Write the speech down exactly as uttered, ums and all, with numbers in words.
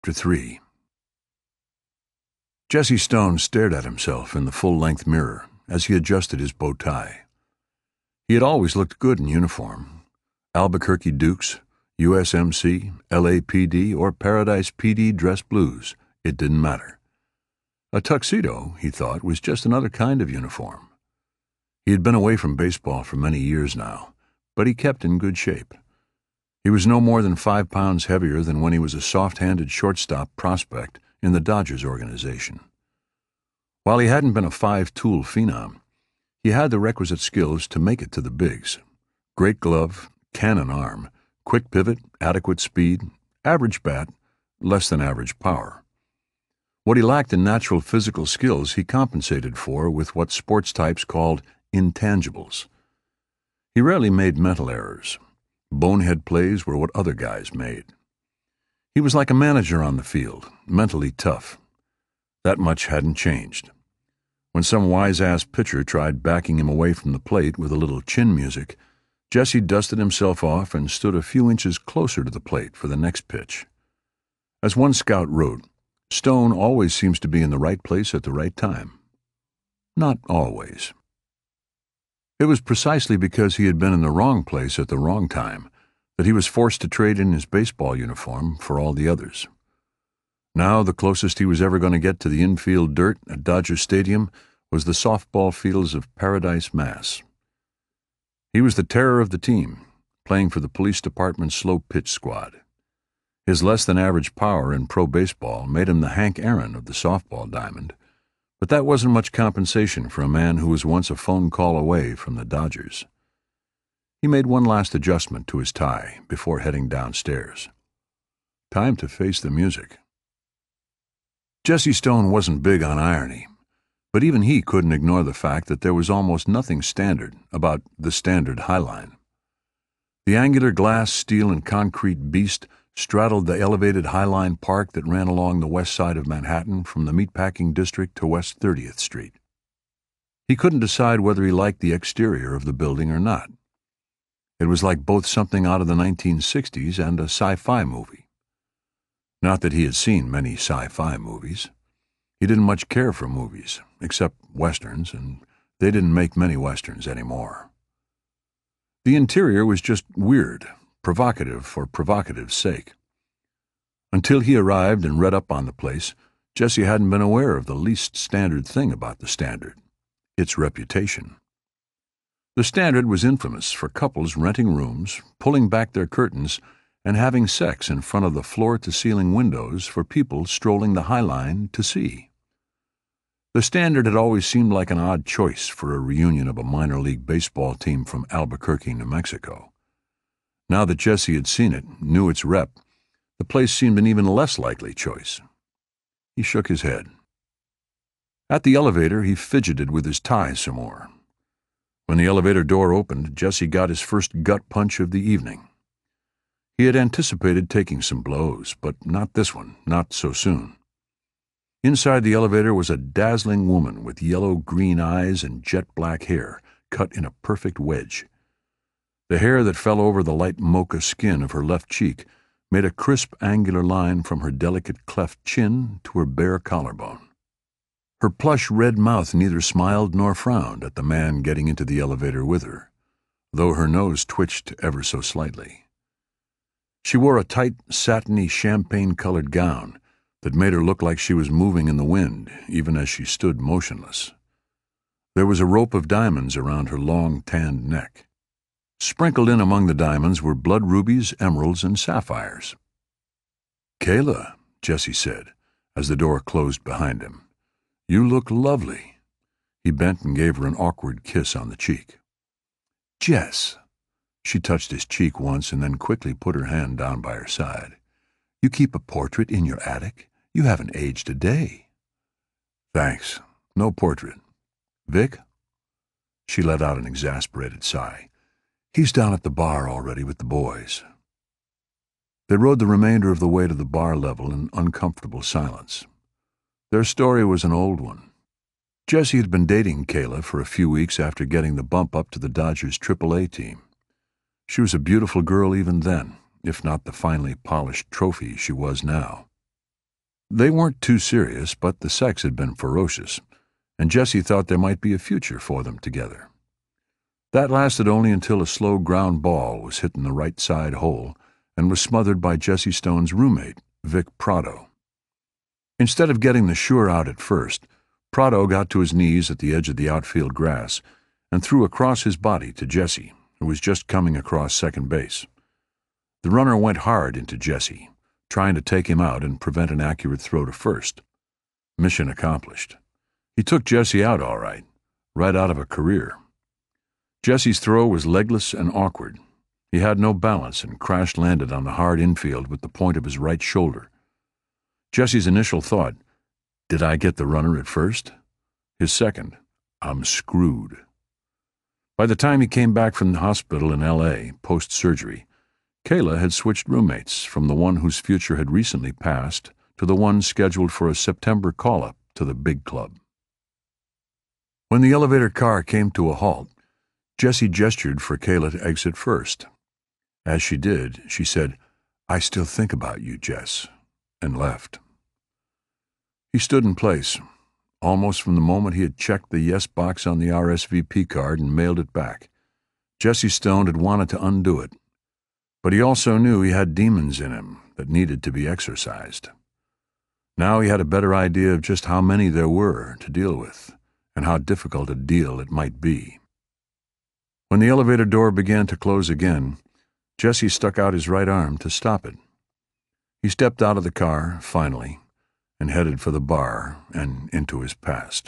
Chapter three. Jesse Stone stared at himself in the full-length mirror as he adjusted his bow tie. He had always looked good in uniform. Albuquerque Dukes, U S M C, L A P D, or Paradise P D dress blues, it didn't matter. A tuxedo, he thought, was just another kind of uniform. He had been away from baseball for many years now, but he kept in good shape. He was no more than five pounds heavier than when he was a soft-handed shortstop prospect in the Dodgers organization. While he hadn't been a five-tool phenom, he had the requisite skills to make it to the bigs. Great glove, cannon arm, quick pivot, adequate speed, average bat, less than average power. What he lacked in natural physical skills he compensated for with what sports types called intangibles. He rarely made mental errors. Bonehead plays were what other guys made. He was like a manager on the field, mentally tough. That much hadn't changed. When some wise-ass pitcher tried backing him away from the plate with a little chin music, Jesse dusted himself off and stood a few inches closer to the plate for the next pitch. As one scout wrote, Stone always seems to be in the right place at the right time. Not always. It was precisely because he had been in the wrong place at the wrong time that he was forced to trade in his baseball uniform for all the others. Now the closest he was ever going to get to the infield dirt at Dodger Stadium was the softball fields of Paradise, Mass. He was the terror of the team, playing for the police department's slow-pitch squad. His less-than-average power in pro baseball made him the Hank Aaron of the softball diamond, but that wasn't much compensation for a man who was once a phone call away from the Dodgers. He made one last adjustment to his tie before heading downstairs. Time to face the music. Jesse Stone wasn't big on irony, but even he couldn't ignore the fact that there was almost nothing standard about the standard Highline. The angular glass, steel, and concrete beast straddled the elevated Highline Park that ran along the west side of Manhattan from the Meatpacking District to West thirtieth Street. He couldn't decide whether he liked the exterior of the building or not. It was like both something out of the nineteen sixties and a sci-fi movie. Not that he had seen many sci-fi movies. He didn't much care for movies, except westerns, and they didn't make many westerns anymore. The interior was just weird, provocative for provocative's sake. Until he arrived and read up on the place, Jesse hadn't been aware of the least standard thing about the Standard, its reputation. The Standard was infamous for couples renting rooms, pulling back their curtains, and having sex in front of the floor-to-ceiling windows for people strolling the Highline to see. The Standard had always seemed like an odd choice for a reunion of a minor league baseball team from Albuquerque, New Mexico. Now that Jesse had seen it, knew its rep, the place seemed an even less likely choice. He shook his head. At the elevator, he fidgeted with his tie some more. When the elevator door opened, Jesse got his first gut punch of the evening. He had anticipated taking some blows, but not this one, not so soon. Inside the elevator was a dazzling woman with yellow-green eyes and jet-black hair cut in a perfect wedge. The hair that fell over the light mocha skin of her left cheek made a crisp, angular line from her delicate cleft chin to her bare collarbone. Her plush red mouth neither smiled nor frowned at the man getting into the elevator with her, though her nose twitched ever so slightly. She wore a tight, satiny, champagne-colored gown that made her look like she was moving in the wind, even as she stood motionless. There was a rope of diamonds around her long, tanned neck. Sprinkled in among the diamonds were blood rubies, emeralds, and sapphires. "Kayla," Jesse said, as the door closed behind him, "you look lovely." He bent and gave her an awkward kiss on the cheek. "Jess." She touched his cheek once and then quickly put her hand down by her side. "You keep a portrait in your attic? You haven't aged a day." "Thanks. No portrait. Vic?" She let out an exasperated sigh. "He's down at the bar already with the boys." They rode the remainder of the way to the bar level in uncomfortable silence. Their story was an old one. Jesse had been dating Kayla for a few weeks after getting the bump up to the Dodgers triple A team. She was a beautiful girl even then, if not the finely polished trophy she was now. They weren't too serious, but the sex had been ferocious, and Jessie thought there might be a future for them together. That lasted only until a slow ground ball was hit in the right side hole and was smothered by Jessie Stone's roommate, Vic Prado. Instead of getting the sure out at first, Prado got to his knees at the edge of the outfield grass and threw across his body to Jessie, who was just coming across second base. The runner went hard into Jessie, trying to take him out and prevent an accurate throw to first. Mission accomplished. He took Jessie out all right, right out of a career. Jessie's throw was legless and awkward. He had no balance and crash-landed on the hard infield with the point of his right shoulder. Jessie's initial thought, "Did I get the runner at first?" His second, "I'm screwed." By the time he came back from the hospital in L A post-surgery, Kayla had switched roommates from the one whose future had recently passed to the one scheduled for a September call-up to the big club. When the elevator car came to a halt, Jessie gestured for Kayla to exit first. As she did, she said, "I still think about you, Jess," and left. He stood in place, almost from the moment he had checked the yes box on the R S V P card and mailed it back. Jessie Stone had wanted to undo it, but he also knew he had demons in him that needed to be exorcised. Now he had a better idea of just how many there were to deal with and how difficult a deal it might be. When the elevator door began to close again, Jessie stuck out his right arm to stop it. He stepped out of the car, finally, and headed for the bar and into his past.